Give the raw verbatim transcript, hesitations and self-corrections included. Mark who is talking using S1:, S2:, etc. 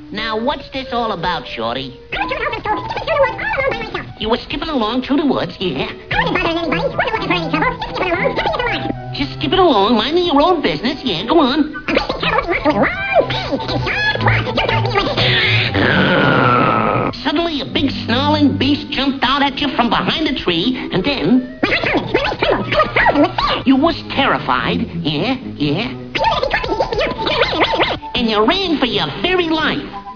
S1: Now, what's this all about, Shorty?
S2: I was through the house and store, skipping through the woods all alone by myself.
S1: You were skipping along through the woods, yeah?
S2: I wasn't bothering anybody, wasn't looking for any trouble, just skipping along, happy as a lark.
S1: Just skipping along, minding your own business, yeah, go on.
S2: A great big terrible looking monster with long fangs and sharp claws jumped out at me with his...
S1: Suddenly, a big snarling beast jumped out at you from behind a tree, and then...
S2: My heart pounded, my legs trembled, I was frozen with fear.
S1: You was terrified, yeah, yeah?
S2: I knew that if he caught me, he'd eat me up, and I ran and ran and ran.
S1: And you ran for your very life.